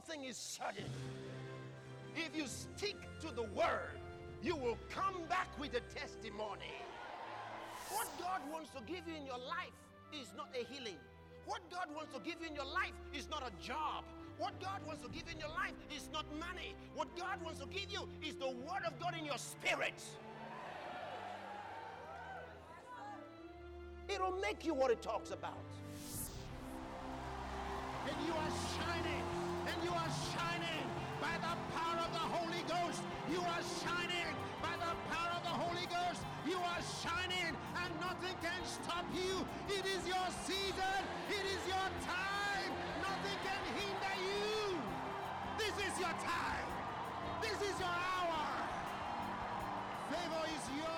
blessing is sudden. If you stick to the word, you will come back with a testimony. What God wants to give you in your life is not a healing. What God wants to give you in your life is not a job. What God wants to give you in your life is not money. What God wants to give you is the word of God in your spirit. It'll make you what it talks about. And you are shining. And you are shining by the power of the Holy Ghost. You are shining by the power of the Holy Ghost. You are shining and nothing can stop you. It is your season. It is your time. Nothing can hinder you. This is your time. This is your hour. Favor is yours.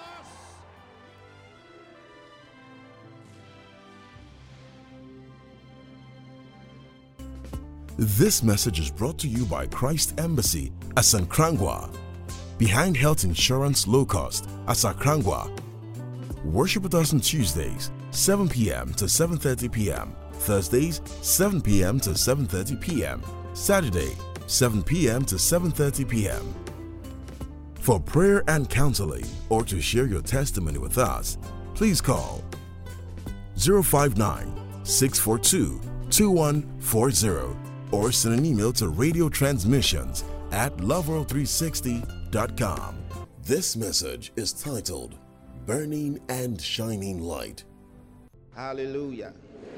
This message is brought to you by Christ Embassy at Sankrangwa, behind Health Insurance Low Cost at Sankrangwa. Worship with us on Tuesdays, 7 p.m. to 7:30 p.m. Thursdays, 7 p.m. to 7:30 p.m. Saturday, 7 p.m. to 7:30 p.m. For prayer and counseling or to share your testimony with us, please call 059-642-2140 or send an email to radiotransmissions@loveworld360.com. This message is titled Burning and Shining Light. Hallelujah.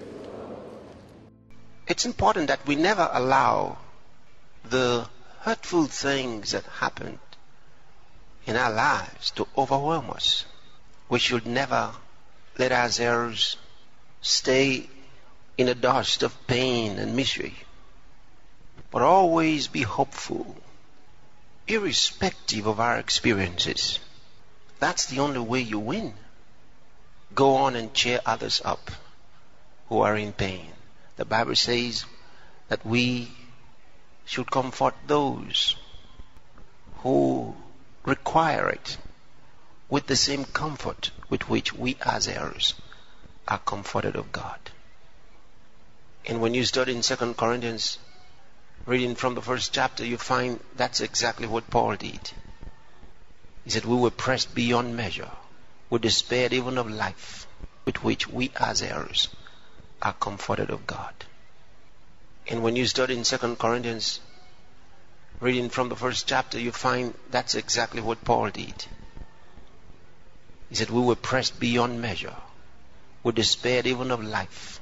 It's important that we never allow the hurtful things that happened in our lives to overwhelm us. We should never let ourselves stay in the dust of pain and misery, but always be hopeful, irrespective of our experiences. That's the only way you win. Go on and cheer others up who are in pain. The Bible says that we should comfort those who require it with the same comfort with which we as heirs are comforted of God. And when you study in 2 Corinthians, reading from the first chapter, you find that's exactly what Paul did. He said, we were pressed beyond measure. We despaired even of life, with which we as heirs are comforted of God. And when you study in 2 Corinthians, reading from the first chapter, you find that's exactly what Paul did. He said, we were pressed beyond measure. We despaired even of life,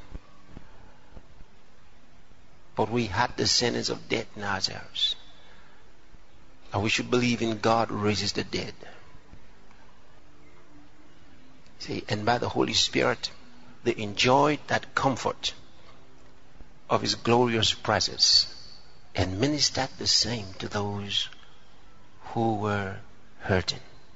but we had the sentence of death in ourselves. And we should believe in God who raises the dead. See, and by the Holy Spirit, they enjoyed that comfort of His glorious presence and ministered the same to those who were hurting.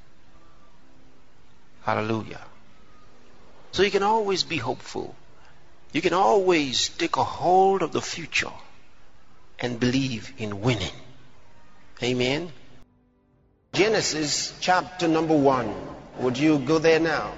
Hallelujah. So you can always be hopeful. You can always take a hold of the future and believe in winning. Amen. Genesis chapter number 1. Would you go there now?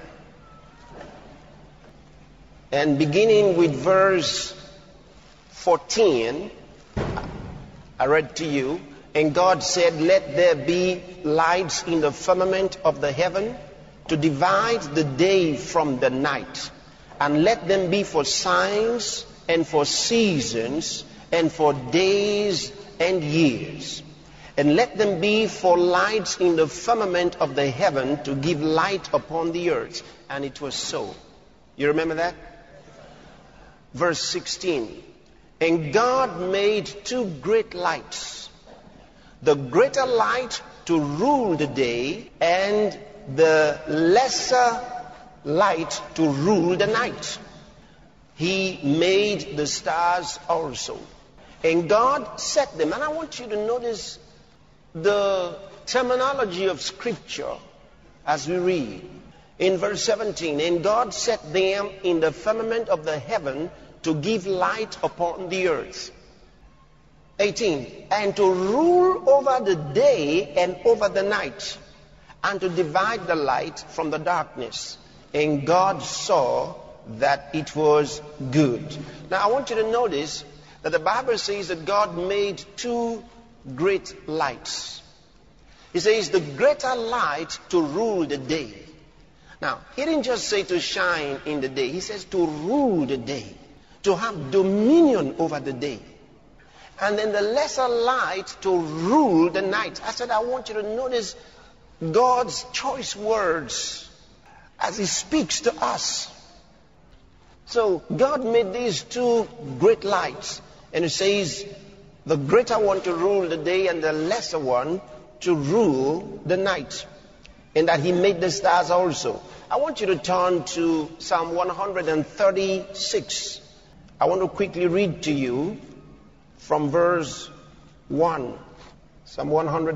And beginning with verse 14, I read to you, and God said, let there be lights in the firmament of the heaven to divide the day from the night, and let them be for signs and for seasons and for days and years. And let them be for lights in the firmament of the heaven to give light upon the earth. And it was so. You remember that? Verse 16. And God made two great lights. The greater light to rule the day, and the lesser light to rule the night. He made the stars also. And God set them. And I want you to notice the terminology of Scripture as we read. In verse 17, and God set them in the firmament of the heaven to give light upon the earth. 18, and to rule over the day and over the night, and to divide the light from the darkness. And God saw that it was good. Now I want you to notice that the Bible says that God made two great lights. He says the greater light to rule the day. Now, he didn't just say to shine in the day. He says to rule the day, to have dominion over the day. And then the lesser light to rule the night. I said, I want you to notice God's choice words as he speaks to us. So God made these two great lights. And it says the greater one to rule the day and the lesser one to rule the night. And that he made the stars also. I want you to turn to Psalm 136. I want to quickly read to you from verse 1. Psalm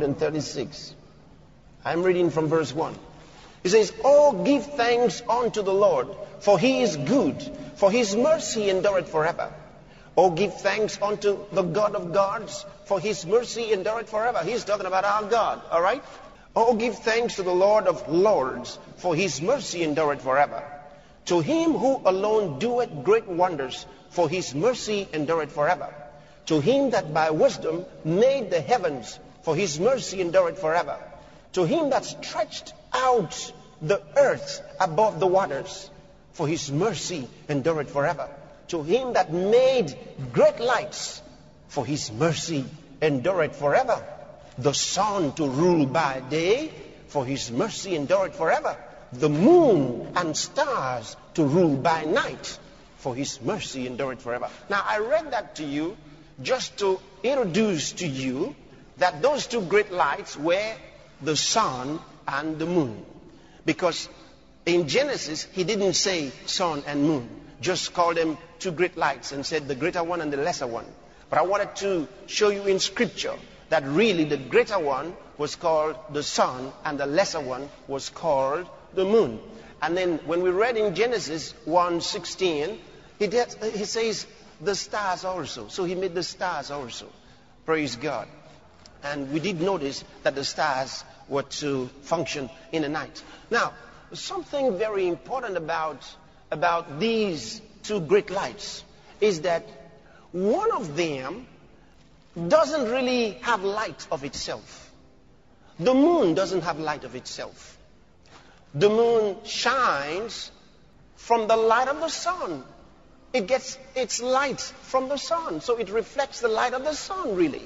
136. I'm reading from verse 1. It says, "Oh, give thanks unto the Lord, for he is good, for his mercy endureth forever. Oh, give thanks unto the God of gods, for his mercy endureth forever." He's talking about our God, all right? "Oh, give thanks to the Lord of lords, for his mercy endureth forever. To him who alone doeth great wonders, for his mercy endureth forever. To him that by wisdom made the heavens, for his mercy endureth forever. To him that stretched out the earth above the waters, for his mercy endureth forever. To him that made great lights, for his mercy endureth forever. The sun to rule by day, for his mercy endureth forever. The moon and stars to rule by night, for his mercy endureth forever." Now, I read that to you just to introduce to you that those two great lights were the sun and the moon. Because in Genesis, he didn't say sun and moon, just called them two great lights and said the greater one and the lesser one. But I wanted to show you in Scripture that really the greater one was called the sun and the lesser one was called the moon. And then when we read in Genesis 1:16, he says the stars also. So he made the stars also. Praise God. And we did notice that the stars were to function in the night. Now, something very important about these two great lights is that one of them doesn't really have light of itself. The moon doesn't have light of itself. The moon shines from the light of the sun. It gets its light from the sun. So it reflects the light of the sun, really.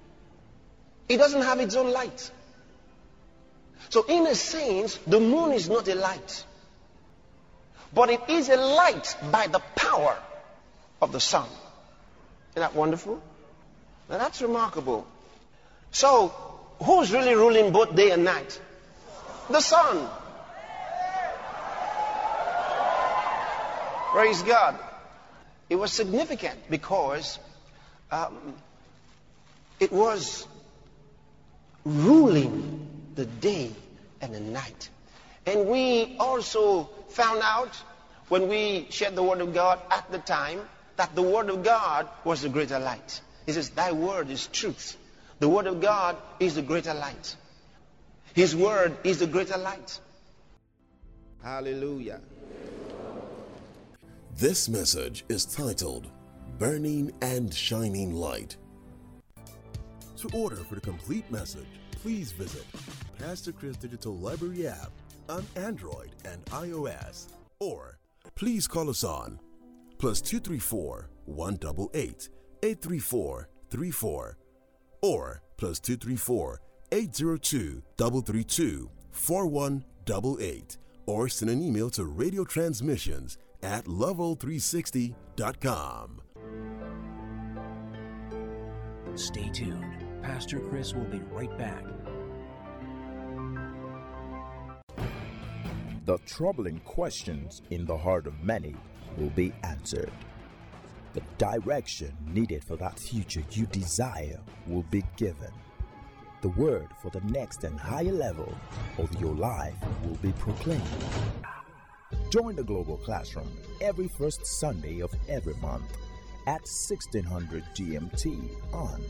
It doesn't have its own light. So in a sense, the moon is not a light. But it is a light by the power of the sun. Isn't that wonderful? Now that's remarkable. So, who's really ruling both day and night? The sun. Praise God. It was significant because it was ruling the day and the night. And we also found out when we shared the Word of God at the time that the Word of God was the greater light. He says, "Thy word is truth." The Word of God is the greater light. His Word is the greater light. Hallelujah. This message is titled Burning and Shining Light. To order for the complete message, please visit Pastor Chris Digital Library app on Android and iOS, or please call us on +234 188 834 34 or +234 802 332 4188, or send an email to radiotransmissions@level360.com. Stay tuned. Pastor Chris will be right back. The troubling questions in the heart of many will be answered. The direction needed for that future you desire will be given. The word for the next and higher level of your life will be proclaimed. Join the Global Classroom every first Sunday of every month at 1600 GMT on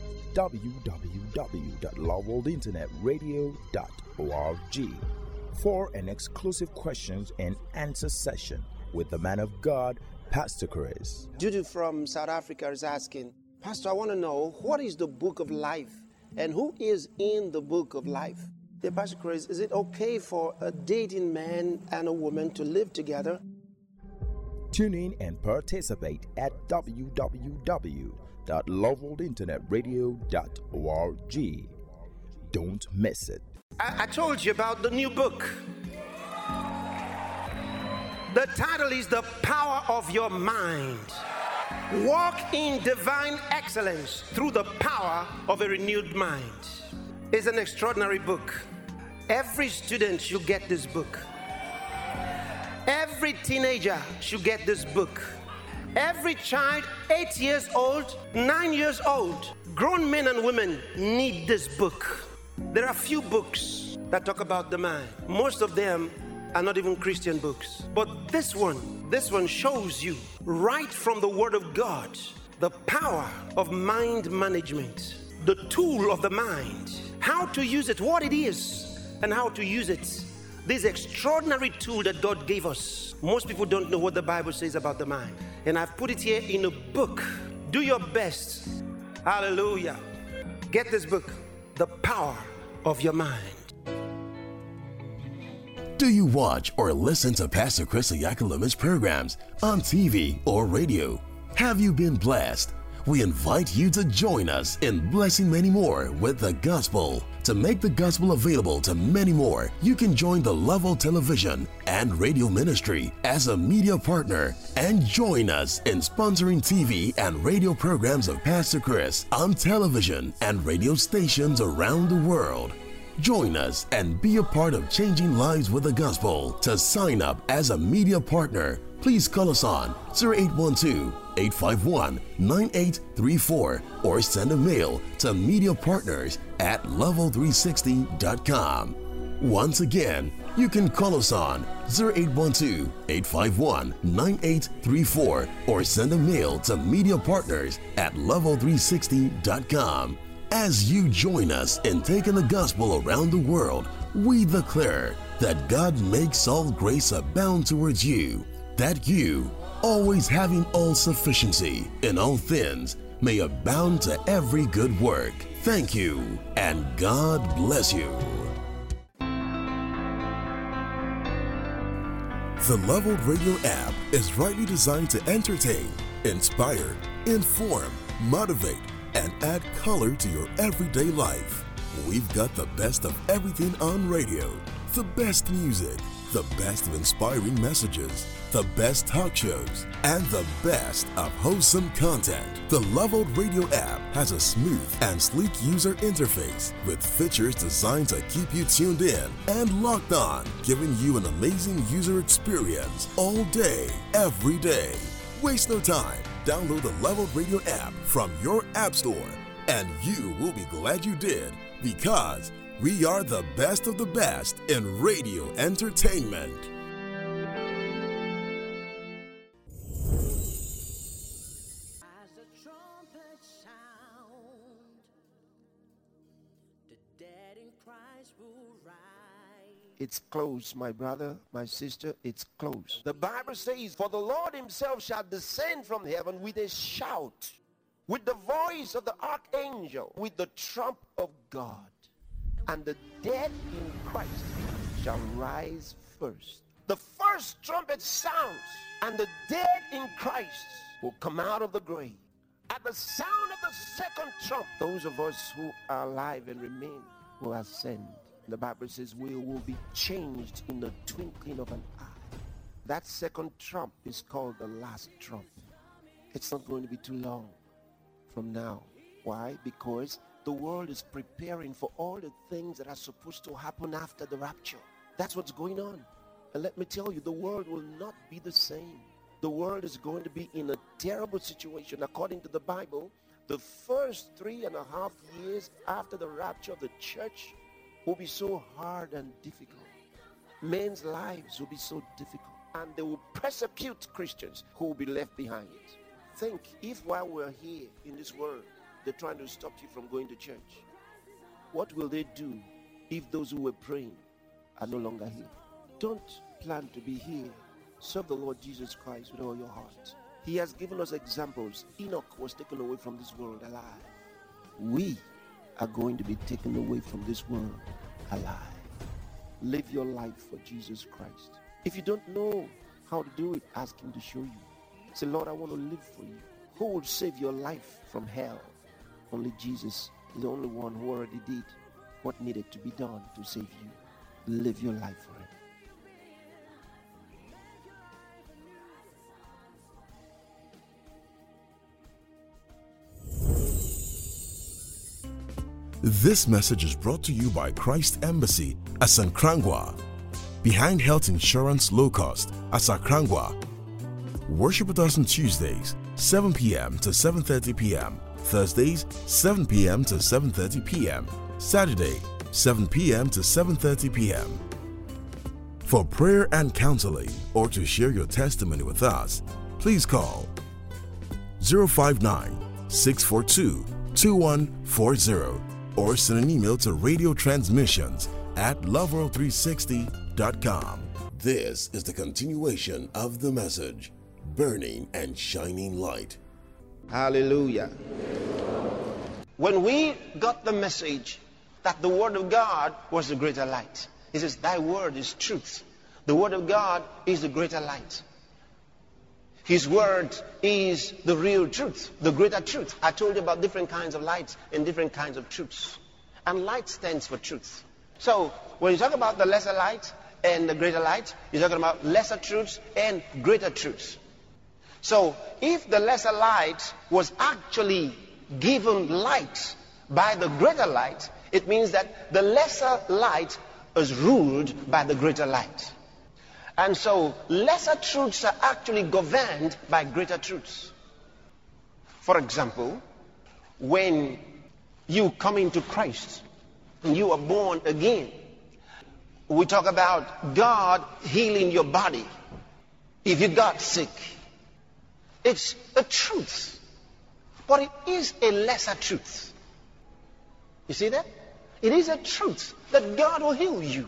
www.loveworldinternetradio.org for an exclusive questions and answer session with the man of God, Pastor Chris. Judy from South Africa is asking, Pastor, I want to know, what is the book of life and who is in the book of life? Dear Pastor Chris, is it okay for a dating man and a woman to live together? Tune in and participate at www.loveworldinternetradio.org. Don't miss it. I told you about the new book. The title is The Power of Your Mind. Walk in divine excellence through the power of a renewed mind. It's an extraordinary book. Every student should get this book. Every teenager should get this book. Every child, 8 years old, 9 years old, grown men and women need this book. There are few books that talk about the mind. Most of them are not even Christian books. But this one shows you right from the Word of God the power of mind management, the tool of the mind, how to use it, what it is, and how to use it. This extraordinary tool that God gave us. Most people don't know what the Bible says about the mind. And I've put it here in a book. Do your best. Hallelujah. Get this book, The Power of Your Mind. Do you watch or listen to Pastor Chris Oyakhilom's programs on TV or radio? Have you been blessed? We invite you to join us in blessing many more with the gospel. To make the gospel available to many more, you can join the Level Television and Radio Ministry as a media partner and join us in sponsoring TV and radio programs of Pastor Chris on television and radio stations around the world. Join us and be a part of changing lives with the gospel. To sign up as a media partner, please call us on 0812-851-9834 or send a mail to mediapartners@level360.com. Once again, you can call us on 0812-851-9834 or send a mail to mediapartners@level360.com. As you join us in taking the gospel around the world, we declare that God makes all grace abound towards you, that you, always having all sufficiency in all things, may abound to every good work. Thank you, and God bless you. The Leveled Radio app is rightly designed to entertain, inspire, inform, motivate, and add color to your everyday life. We've got the best of everything on radio, the best music, the best of inspiring messages, the best talk shows, and the best of wholesome content. The Leveled Radio app has a smooth and sleek user interface with features designed to keep you tuned in and locked on, giving you an amazing user experience all day, every day. Waste no time. Download the Leveled Radio app from your app store, and you will be glad you did, because we are the best of the best in radio entertainment. As the trumpet sound, the dead in Christ will rise. It's close, my brother, my sister, it's close. The Bible says, for the Lord himself shall descend from heaven with a shout, with the voice of the archangel, with the trump of God. And the dead in Christ shall rise first. The first trumpet sounds, and the dead in Christ will come out of the grave. At the sound of the second trump, those of us who are alive and remain will ascend. The Bible says we will be changed in the twinkling of an eye. That second trump is called the last trump. It's not going to be too long from now. Why? Because the world is preparing for all the things that are supposed to happen after the rapture. That's what's going on. And let me tell you, the world will not be the same. The world is going to be in a terrible situation. According to the Bible, the first 3.5 years after the rapture of the church will be so hard and difficult. Men's lives will be so difficult, and they will persecute Christians who will be left behind. Think, if while we're here in this world, they're trying to stop you from going to church, what will they do if those who were praying are no longer here? Don't plan to be here. Serve the Lord Jesus Christ with all your heart. He has given us examples. Enoch was taken away from this world alive. We are going to be taken away from this world alive. Live your life for Jesus Christ. If you don't know how to do it, ask him to show you. Say, Lord, I want to live for you. Who will save your life from hell? Only Jesus is the only one who already did what needed to be done to save you. Live your life for him. This message is brought to you by Christ Embassy at Sankrangwa, behind Health Insurance Low Cost at Sankrangwa. Worship with us on Tuesdays, 7 p.m. to 7:30 p.m. Thursdays, 7 p.m. to 7:30 p.m. Saturday, 7 p.m. to 7:30 p.m. For prayer and counseling or to share your testimony with us, please call 059-642-2140 or send an email to radiotransmissions@loveworld360.com. This is the continuation of the message, Burning and Shining Light. Hallelujah. When we got the message that the Word of God was the greater light, he says, thy word is truth. The Word of God is the greater light. His Word is the real truth, the greater truth. I told you about different kinds of lights and different kinds of truths. And light stands for truth. So when you talk about the lesser light and the greater light, you're talking about lesser truths and greater truths. So if the lesser light was actually given light by the greater light, it means that the lesser light is ruled by the greater light. And so lesser truths are actually governed by greater truths. For example, when you come into Christ and you are born again, we talk about God healing your body if you got sick. It's a truth, but it is a lesser truth. You see that? It is a truth that God will heal you.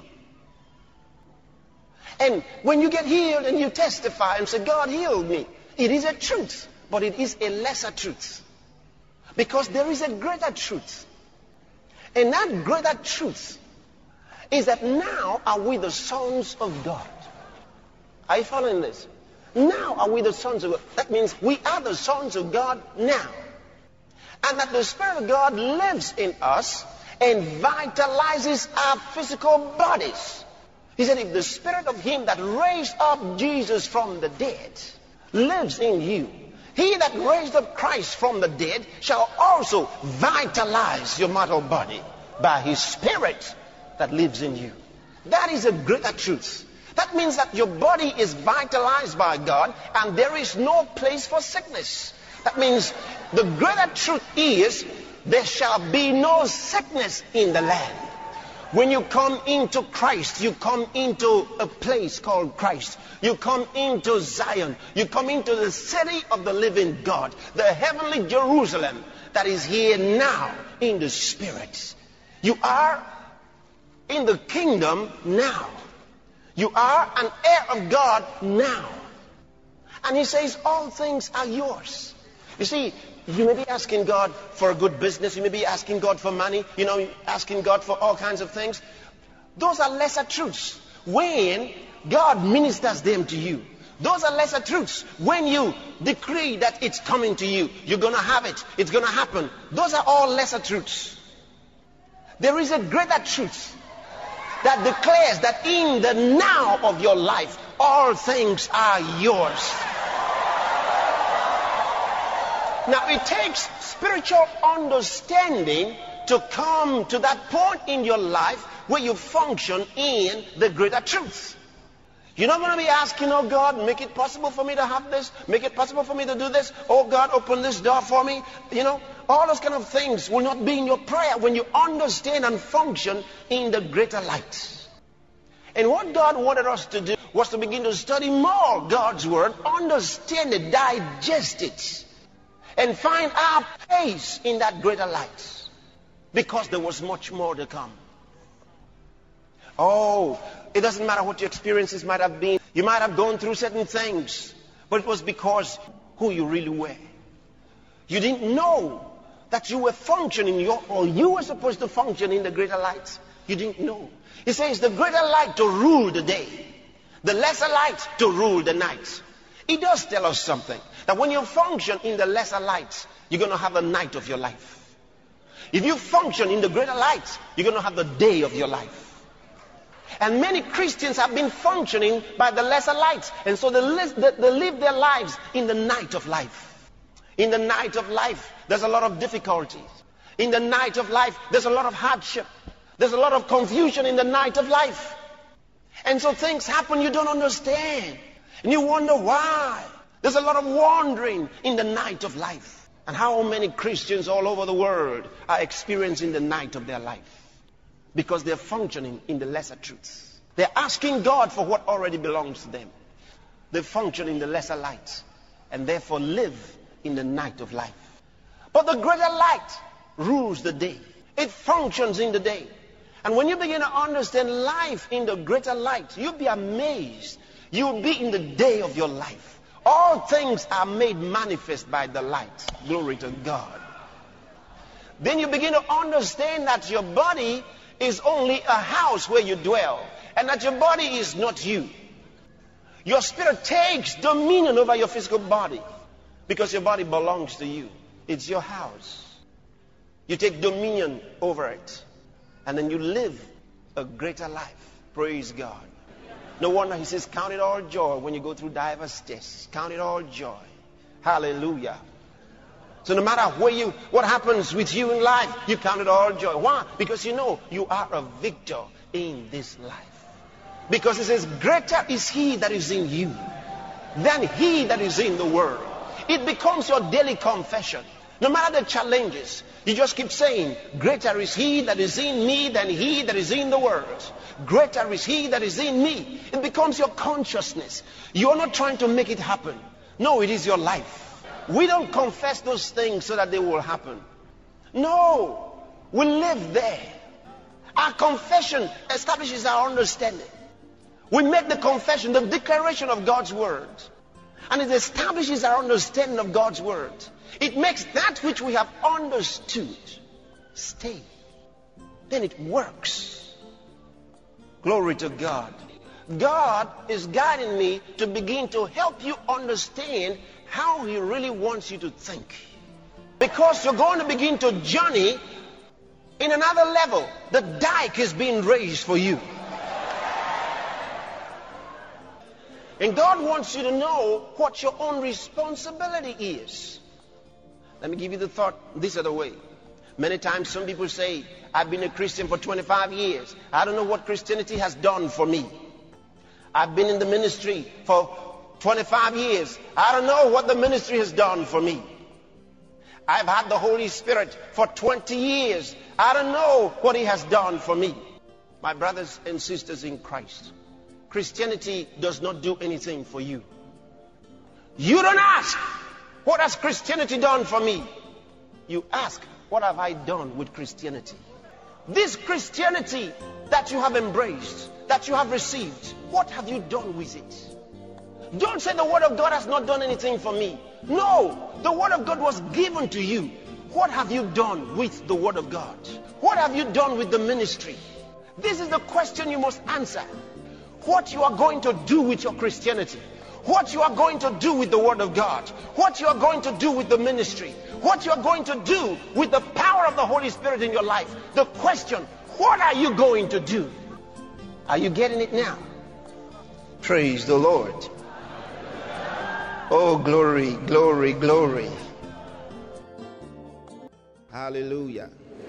And when you get healed and you testify and say, God healed me, it is a truth, but it is a lesser truth. Because there is a greater truth. And that greater truth is that now are we the sons of God. Are you following this? Now are we the sons of God. That means we are the sons of God now. And that the Spirit of God lives in us and vitalizes our physical bodies. He said, if the Spirit of him that raised up Jesus from the dead lives in you, he that raised up Christ from the dead shall also vitalize your mortal body by his Spirit that lives in you. That is a greater truth. That means that your body is vitalized by God and there is no place for sickness. That means the greater truth is there shall be no sickness in the land. When you come into Christ, you come into a place called Christ. You come into Zion. You come into the city of the living God, the heavenly Jerusalem that is here now in the Spirit. You are in the kingdom now. You are an heir of God now. And he says all things are yours. You see, you may be asking God for a good business. You may be asking God for money. Asking God for all kinds of things. Those are lesser truths. When God ministers them to you. Those are lesser truths. When you decree that it's coming to you, you're going to have it. It's going to happen. Those are all lesser truths. There is a greater truth that declares that in the now of your life, all things are yours. Now, it takes spiritual understanding to come to that point in your life where you function in the greater truth. You're not going to be asking, oh God, make it possible for me to have this. Make it possible for me to do this. Oh God, open this door for me. All those kind of things will not be in your prayer when you understand and function in the greater light. And what God wanted us to do was to begin to study more God's Word, understand it, digest it, and find our place in that greater light. Because there was much more to come. Oh, it doesn't matter what your experiences might have been. You might have gone through certain things. But it was because who you really were. You didn't know that you were functioning, or you were supposed to function in the greater light. You didn't know. He says the greater light to rule the day, the lesser light to rule the night. He does tell us something, that when you function in the lesser light, you're going to have the night of your life. If you function in the greater light, you're going to have the day of your life. And many Christians have been functioning by the lesser light, and so they live their lives in the night of life. In the night of life, there's a lot of difficulties. In the night of life, there's a lot of hardship. There's a lot of confusion in the night of life. And so things happen you don't understand. And you wonder why. There's a lot of wandering in the night of life. And how many Christians all over the world are experiencing the night of their life? Because they're functioning in the lesser truths. They're asking God for what already belongs to them. They function in the lesser light and therefore live in the night of life. But the greater light rules the day. It functions in the day. And when you begin to understand life in the greater light, you'll be amazed. You'll be in the day of your life. All things are made manifest by the light. Glory to God. Then you begin to understand that your body is only a house where you dwell, and that your body is not you. Your spirit takes dominion over your physical body because your body belongs to you. It's your house. You take dominion over it, and then you live a greater life. Praise God. No wonder he says, count it all joy when you go through diverse tests. Count it all joy. Hallelujah. So no matter what happens with you in life, you count it all joy. Why? Because you know you are a victor in this life. Because it says, greater is he that is in you than he that is in the world. It becomes your daily confession. No matter the challenges, you just keep saying, greater is he that is in me than he that is in the world. Greater is he that is in me. It becomes your consciousness. You are not trying to make it happen. No, it is your life. We don't confess those things so that they will happen. No, we live there. Our confession establishes our understanding. We make the confession, the declaration of God's word. And it establishes our understanding of God's word. It makes that which we have understood stay. Then it works. Glory to God. God is guiding me to begin to help you understand how he really wants you to think. Because you're going to begin to journey in another level. The dike is being raised for you. And God wants you to know what your own responsibility is. Let me give you the thought this other way. Many times some people say, I've been a Christian for 25 years. I don't know what Christianity has done for me. I've been in the ministry for 25 years. I don't know what the ministry has done for me. I've had the Holy Spirit for 20 years. I don't know what he has done for me. My brothers and sisters in Christ, Christianity does not do anything for you. You don't ask, what has Christianity done for me? You ask, what have I done with Christianity? This Christianity that you have embraced, that you have received, what have you done with it? Don't say the word of God has not done anything for me. No, the word of God was given to you. What have you done with the word of God? What have you done with the ministry? This is the question you must answer. What you are going to do with your Christianity, what you are going to do with the word of God, what you are going to do with the ministry, what you are going to do with the power of the Holy Spirit in your life. The question, what are you going to do? Are you getting it now? Praise the Lord. Oh, glory, glory, glory. Hallelujah.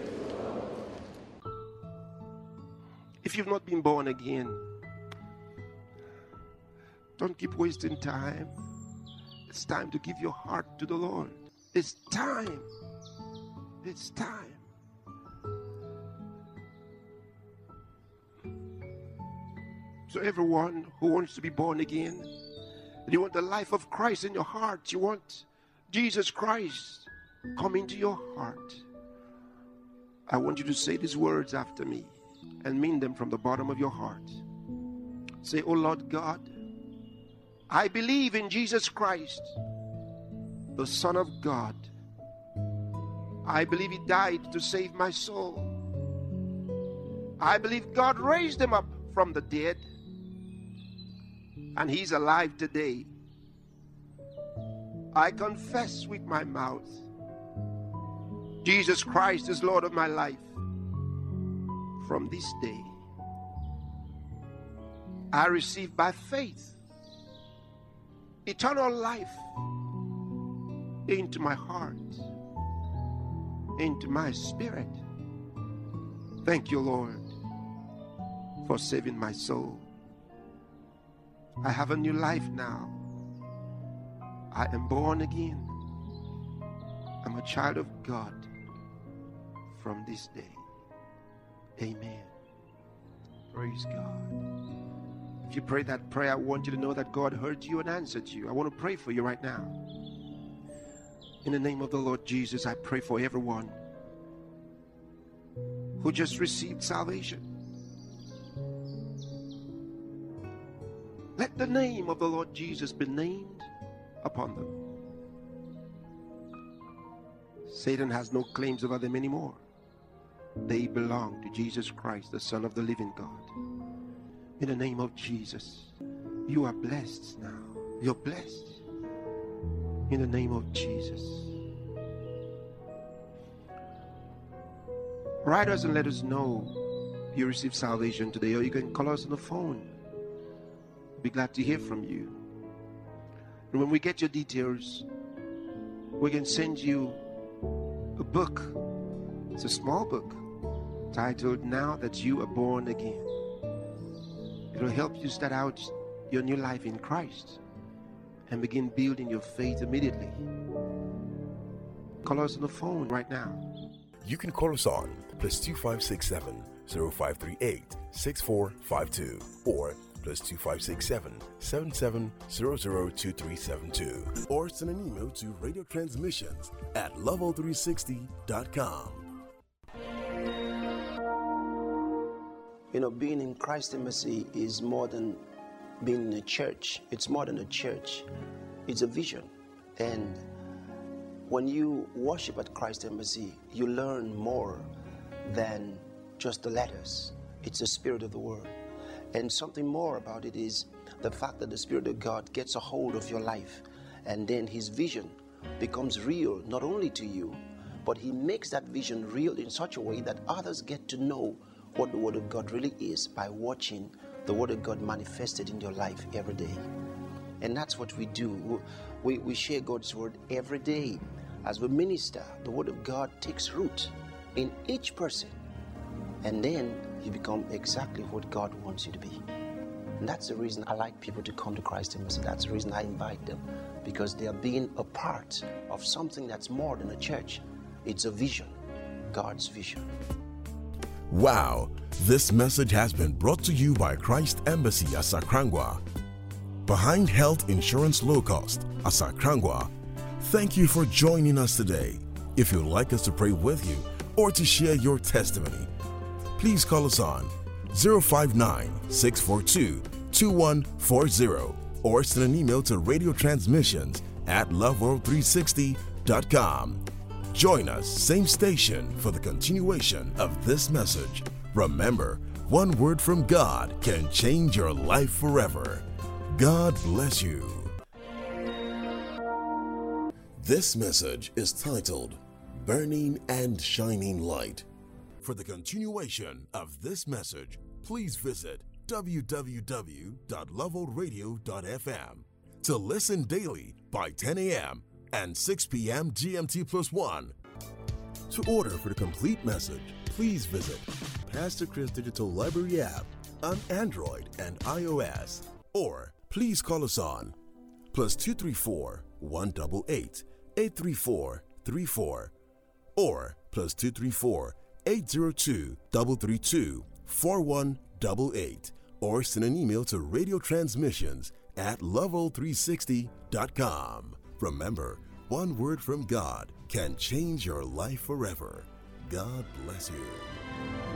If you've not been born again, don't keep wasting time. It's time to give your heart to the Lord. It's time. It's time. So everyone who wants to be born again, and you want the life of Christ in your heart, you want Jesus Christ come into your heart, I want you to say these words after me and mean them from the bottom of your heart. Say, oh Lord God, I believe in Jesus Christ the Son of God. I believe he died to save my soul. I believe God raised him up from the dead, and he's alive today. I confess with my mouth, Jesus Christ is Lord of my life. From this day, I receive by faith eternal life into my heart, into my spirit. Thank you, Lord, for saving my soul. I have a new life now. I am born again. I'm a child of God from this day. Amen. Praise God. If you pray that prayer, I want you to know that God heard you and answered you. I want to pray for you right now. In the name of the Lord Jesus, I pray for everyone who just received salvation. Let the name of the Lord Jesus be named upon them. Satan has no claims over them anymore. They belong to Jesus Christ, the Son of the living God. In the name of Jesus, you are blessed now. You're blessed. In the name of Jesus. Write us and let us know you received salvation today, or you can call us on the phone. We'll be glad to hear from you. And when we get your details, we can send you a book. It's a small book titled Now That You Are Born Again. It will help you start out your new life in Christ and begin building your faith immediately. Call us on the phone right now. You can call us on +2567 0538 6452 or +2567 77002372 or send an email to radiotransmissions@level360.com. You know, being in Christ Embassy is more than being in a church. It's more than a church. It's a vision. And when you worship at Christ Embassy, you learn more than just the letters. It's the spirit of the word. And something more about it is the fact that the Spirit of God gets a hold of your life, and then his vision becomes real, not only to you, but he makes that vision real in such a way that others get to know what the Word of God really is by watching the Word of God manifested in your life every day. And that's what we do. We share God's Word every day. As we minister, the Word of God takes root in each person, and then you become exactly what God wants you to be. And that's the reason I like people to come to Christ Embassy. That's the reason I invite them, because they are being a part of something that's more than a church. It's a vision, God's vision. Wow, this message has been brought to you by Christ Embassy Asakrangwa. Behind Health Insurance Low Cost, Asakrangwa. Thank you for joining us today. If you'd like us to pray with you or to share your testimony, please call us on 059-642-2140 or send an email to radiotransmissions@loveworld360.com. Join us, same station, for the continuation of this message. Remember, one word from God can change your life forever. God bless you. This message is titled Burning and Shining Light. For the continuation of this message, please visit www.loveworldradio.fm to listen daily by 10 a.m. and 6 p.m. GMT+1. To order for the complete message, please visit Pastor Chris Digital Library app on Android and iOS, or please call us on +234 188 834 34 or +234 802 332 4188 or send an email to radiotransmissions@level360.com. Remember, one word from God can change your life forever. God bless you.